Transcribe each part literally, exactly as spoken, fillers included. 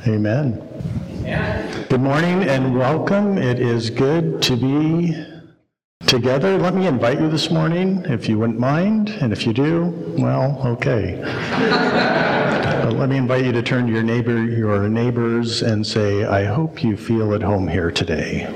Amen. Good morning and welcome. It is good to be together. Let me invite you this morning, if you wouldn't mind. And if you do, well, okay. But let me invite you to turn to your neighbor, your neighbors and say, I hope you feel at home here today.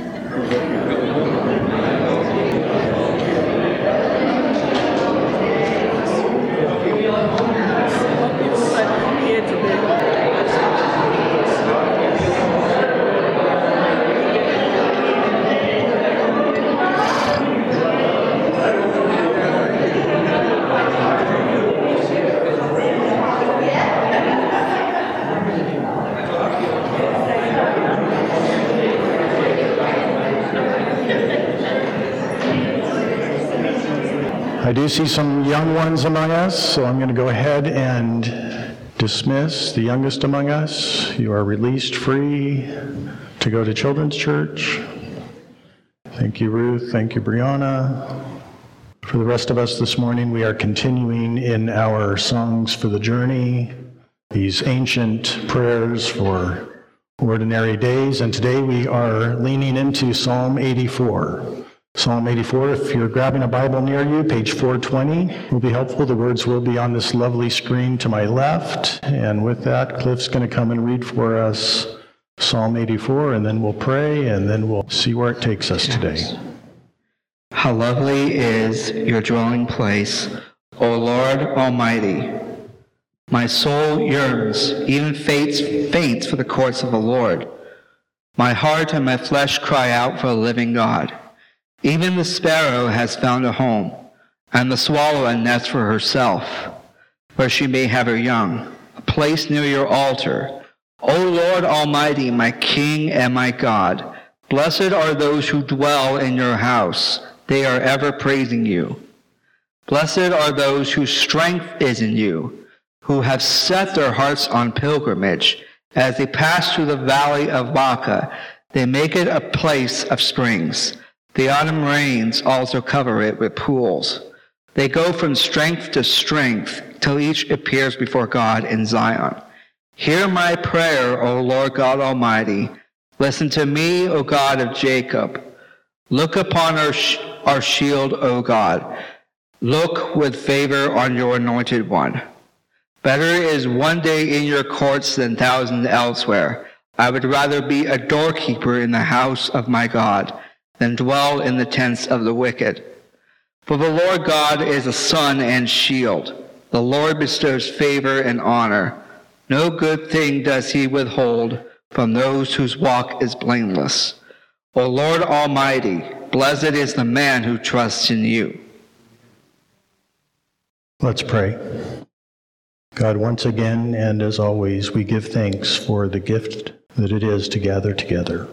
I do see some young ones among us, so I'm going to go ahead and dismiss the youngest among us. You are released free to go to Children's Church. Thank you, Ruth. Thank you, Brianna. For the rest of us this morning, we are continuing in our Songs for the Journey, these ancient prayers for ordinary days, and today we are leaning into Psalm eighty-four. Psalm eighty-four, if you're grabbing a Bible near you, page four twenty will be helpful. The words will be on this lovely screen to my left. And with that, Cliff's going to come and read for us Psalm eighty-four, and then we'll pray, and then we'll see where it takes us today. How lovely is your dwelling place, O Lord Almighty. My soul yearns, even faints, faints for the courts of the Lord. My heart and my flesh cry out for a living God. Even the sparrow has found a home, and the swallow a nest for herself, where she may have her young, a place near your altar. O Lord Almighty, my King and my God, blessed are those who dwell in your house. They are ever praising you. Blessed are those whose strength is in you, who have set their hearts on pilgrimage. As they pass through the valley of Baca, they make it a place of springs. The autumn rains also cover it with pools. They go from strength to strength till each appears before God in Zion. Hear my prayer, O Lord God Almighty. Listen to me, O God of Jacob. Look upon our, sh- our shield, O God. Look with favor on your anointed one. Better is one day in your courts than thousand elsewhere. I would rather be a doorkeeper in the house of my God than dwell in the tents of the wicked. For the Lord God is a sun and shield. The Lord bestows favor and honor. No good thing does he withhold from those whose walk is blameless. O Lord Almighty, blessed is the man who trusts in you. Let's pray. God, once again, and as always, we give thanks for the gift that it is to gather together.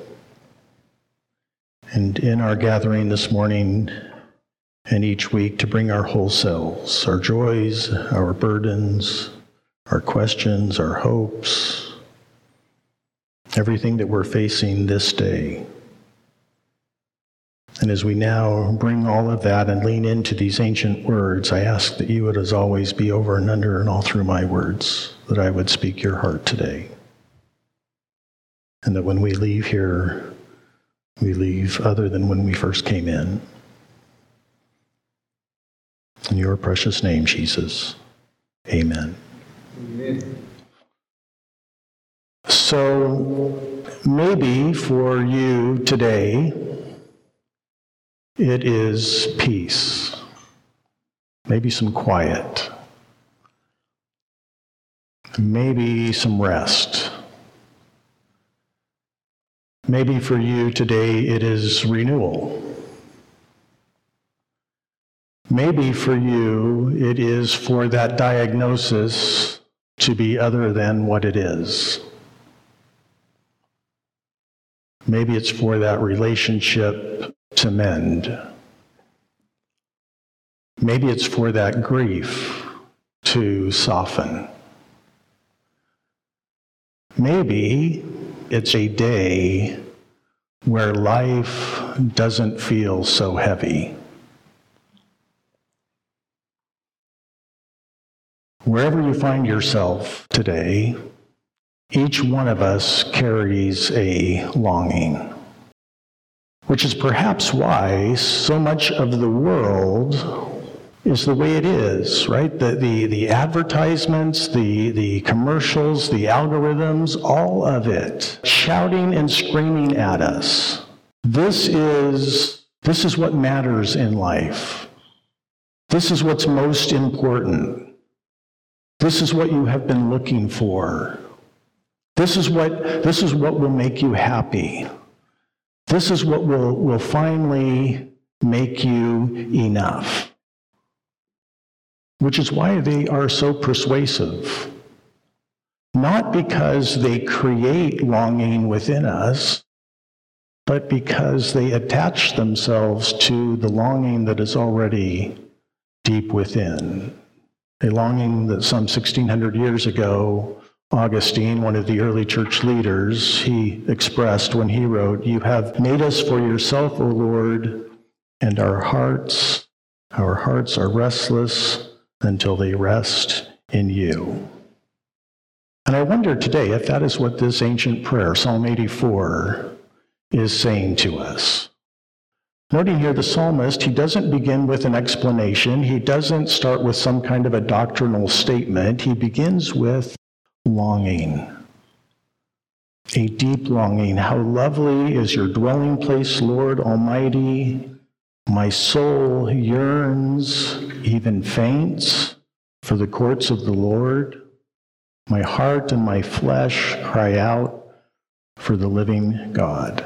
And in our gathering this morning and each week to bring our whole selves, our joys, our burdens, our questions, our hopes, everything that we're facing this day. And as we now bring all of that and lean into these ancient words, I ask that you would, as always, be over and under and all through my words, that I would speak your heart today. And that when we leave here, we leave other than when we first came in. In your precious name, Jesus. Amen. Amen. So maybe for you today, it is peace, maybe some quiet, maybe some rest. Maybe for you today it is renewal. Maybe for you it is for that diagnosis to be other than what it is. Maybe it's for that relationship to mend. Maybe it's for that grief to soften. Maybe it's a day where life doesn't feel so heavy. Wherever you find yourself today, Each one of us carries a longing, which is perhaps why so much of the world is the way it is, right? The, the, the advertisements, the, the commercials, the algorithms, all of it, shouting and screaming at us. This is, this is what matters in life. This is what's most important. This is what you have been looking for. This is what, this is what will make you happy. This is what will, will finally make you enough. Which is why they are so persuasive. Not because they create longing within us, but because they attach themselves to the longing that is already deep within. A longing that some sixteen hundred years ago, Augustine, one of the early church leaders, he expressed when he wrote, "You have made us for yourself, O Lord, and our hearts, our hearts are restless until they rest in you." And I wonder today if that is what this ancient prayer, Psalm eighty-four, is saying to us. Noting here the psalmist, he doesn't begin with an explanation. He doesn't start with some kind of a doctrinal statement. He begins with longing. A deep longing. How lovely is your dwelling place, Lord Almighty. My soul yearns, even faints, for the courts of the Lord. My heart and my flesh cry out for the living God.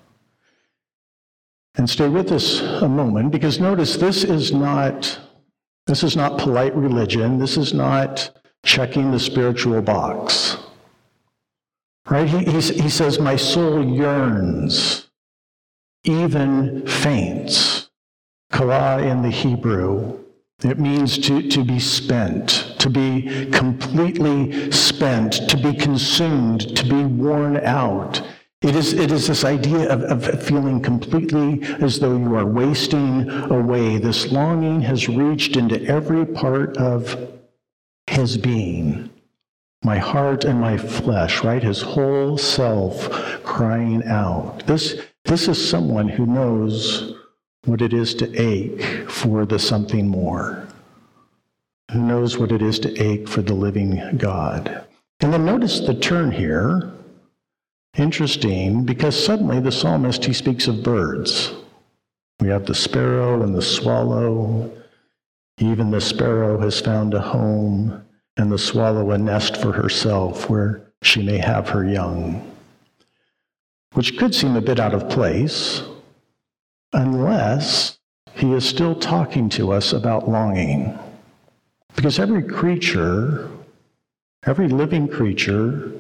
And stay with us a moment, because notice this is not, this is not polite religion. This is not checking the spiritual box. Right? He, he, he says, my soul yearns, even faints. Kala in the Hebrew, it means to, to be spent, to be completely spent, to be consumed, to be worn out. It is, it is this idea of, of feeling completely as though you are wasting away. This longing has reached into every part of his being. My heart and my flesh, right? His whole self crying out. This, this is someone who knows what it is to ache for the something more, who knows what it is to ache for the living God. And then notice the turn here. Interesting, because suddenly the psalmist, he speaks of birds. We have the sparrow and the swallow. Even the sparrow has found a home, and the swallow a nest for herself where she may have her young, which could seem a bit out of place, unless he is still talking to us about longing. Because every creature, every living creature,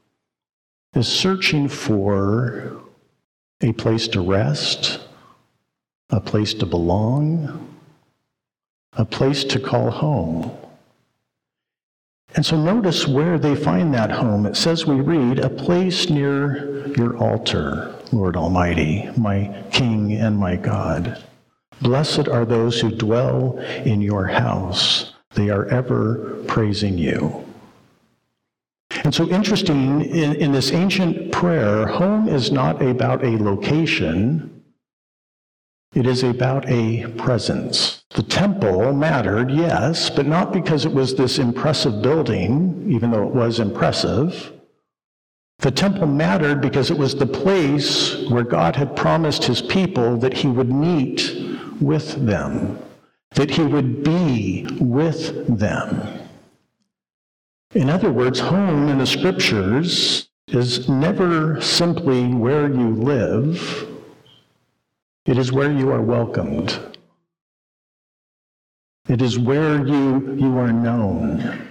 is searching for a place to rest, a place to belong, a place to call home. And so notice where they find that home. It says, we read, a place near your altar, Lord Almighty, my King and my God. Blessed are those who dwell in your house. They are ever praising you. And so interesting, in, in this ancient prayer, home is not about a location. It is about a presence. The temple mattered, yes, but not because it was this impressive building, even though it was impressive. The temple mattered because it was the place where God had promised his people that he would meet with them, that he would be with them. In other words, home in the scriptures is never simply where you live. It is where you are welcomed. It is where you, you are known.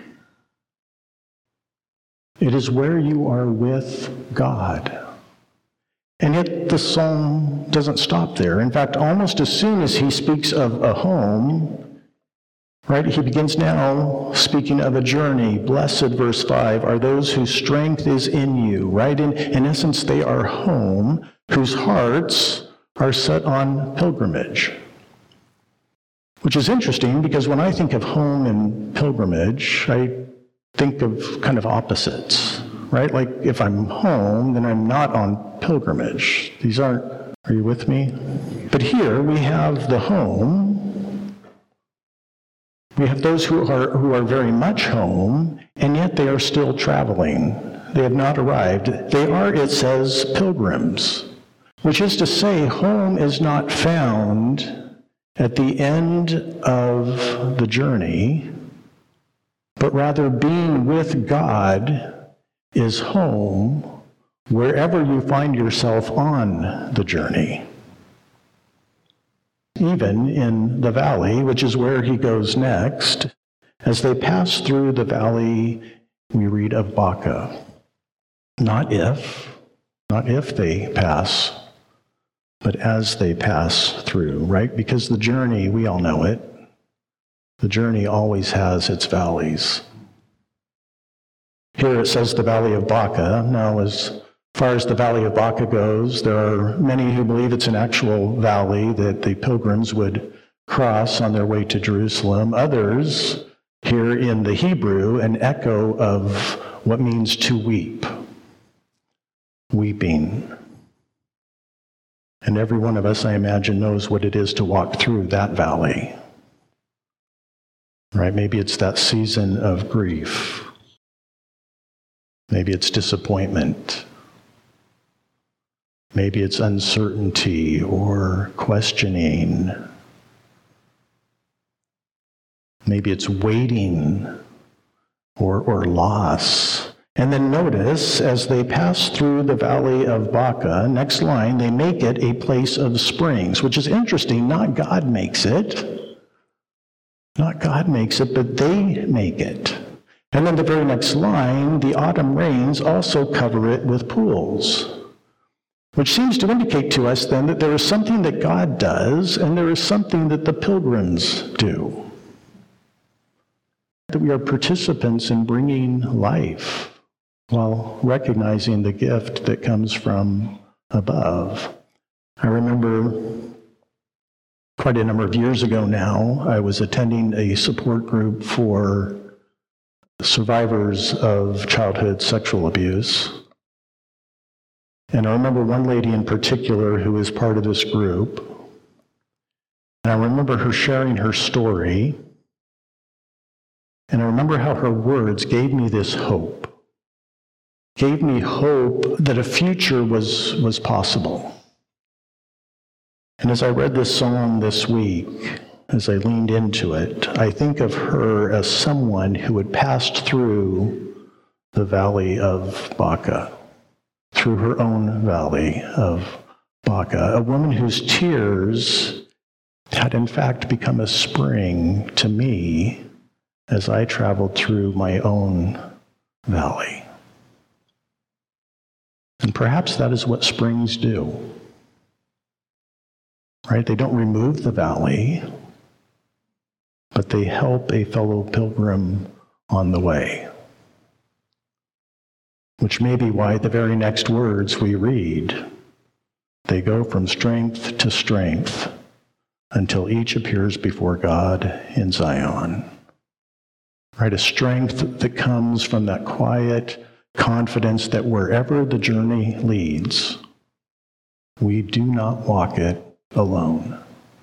It is where you are with God. And yet the psalm doesn't stop there. In fact, almost as soon as he speaks of a home, right, he begins now speaking of a journey. Blessed, verse five, are those whose strength is in you, right? In, in essence, they are home, whose hearts are set on pilgrimage. Which is interesting, because when I think of home and pilgrimage, I think of kind of opposites. right? Like if I'm home, then I'm not on pilgrimage. These aren't, are you with me? But here we have the home. We have those who are who are very much home, and yet they are still traveling. They have not arrived. They are, it says, pilgrims, which is to say, home is not found at the end of the journey, but rather being with God is home wherever you find yourself on the journey. Even in the valley, which is where he goes next, as they pass through the valley, we read of Baca. Not if, not if they pass, but as they pass through, right? Because the journey, we all know it, the journey always has its valleys. Here it says the Valley of Baca. Now, as far as the Valley of Baca goes, there are many who believe it's an actual valley that the pilgrims would cross on their way to Jerusalem. Others hear in the Hebrew an echo of what means to weep, weeping. And every one of us, I imagine, knows what it is to walk through that valley. Right? Maybe it's that season of grief. Maybe it's disappointment. Maybe it's uncertainty or questioning. Maybe it's waiting or, or loss. And then notice, as they pass through the Valley of Baca, next line, they make it a place of springs, which is interesting. Not God makes it. Not God makes it, but they make it. And then the very next line, the autumn rains also cover it with pools, which seems to indicate to us then that there is something that God does and there is something that the pilgrims do. That we are participants in bringing life while recognizing the gift that comes from above. I remember quite a number of years ago now, I was attending a support group for survivors of childhood sexual abuse. And I remember one lady in particular who was part of this group. And I remember her sharing her story. And I remember how her words gave me this hope. Gave me hope that a future was, was possible. And as I read this psalm this week, as I leaned into it, I think of her as someone who had passed through the Valley of Baca, through her own Valley of Baca, a woman whose tears had in fact become a spring to me as I traveled through my own valley. And perhaps that is what springs do. Right? They don't remove the valley, but they help a fellow pilgrim on the way. Which may be why the very next words we read, they go from strength to strength until each appears before God in Zion. Right? A strength that comes from that quiet confidence that wherever the journey leads, we do not walk it alone.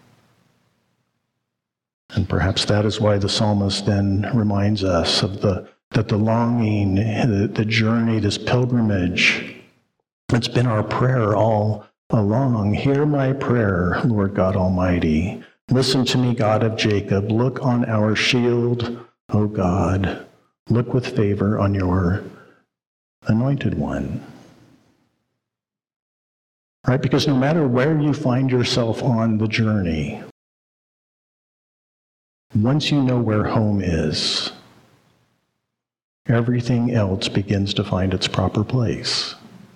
And perhaps that is why the psalmist then reminds us of the that the longing, the, the journey, this pilgrimage, it's been our prayer all along. Hear my prayer, Lord God Almighty. Listen to me, God of Jacob. Look on our shield, O God. Look with favor on your anointed one. Right? Because no matter where you find yourself on the journey, once you know where home is, everything else begins to find its proper place.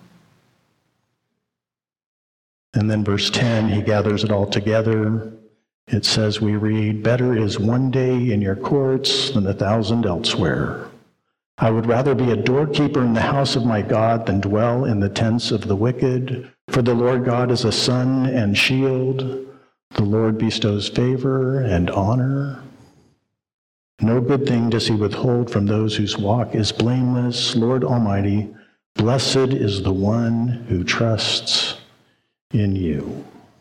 And then verse ten, he gathers it all together. It says, we read, better is one day in your courts than a thousand elsewhere. I would rather be a doorkeeper in the house of my God than dwell in the tents of the wicked. For the Lord God is a sun and shield. The Lord bestows favor and honor. No good thing does he withhold from those whose walk is blameless. Lord Almighty, blessed is the one who trusts in you.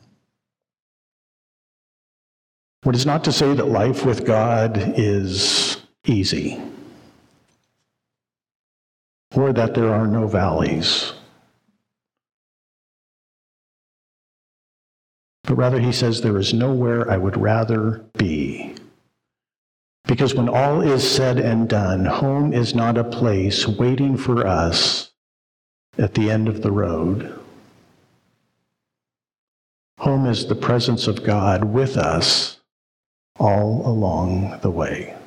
What is not to say that life with God is easy, or that there are no valleys. But rather he says, there is nowhere I would rather be. Because when all is said and done, home is not a place waiting for us at the end of the road. Home is the presence of God with us all along the way.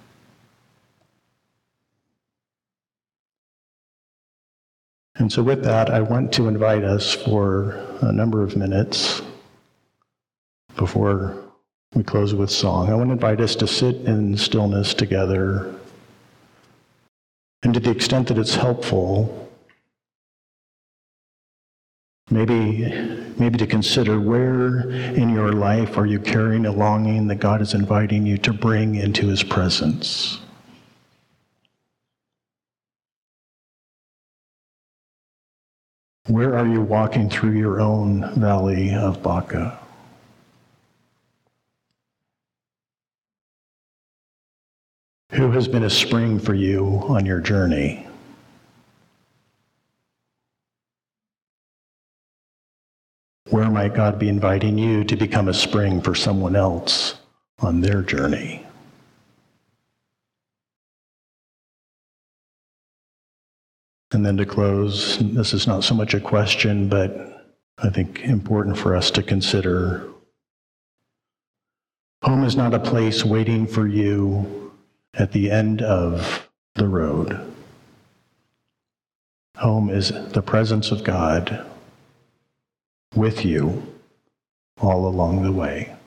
And so with that, I want to invite us for a number of minutes before we close with song. I want to invite us to sit in stillness together. And to the extent that it's helpful, maybe, maybe to consider where in your life are you carrying a longing that God is inviting you to bring into his presence. Where are you walking through your own valley of Baca? Who has been a spring for you on your journey? Where might God be inviting you to become a spring for someone else on their journey? And then to close, this is not so much a question, but I think important for us to consider. Home is not a place waiting for you at the end of the road. Home is the presence of God with you all along the way.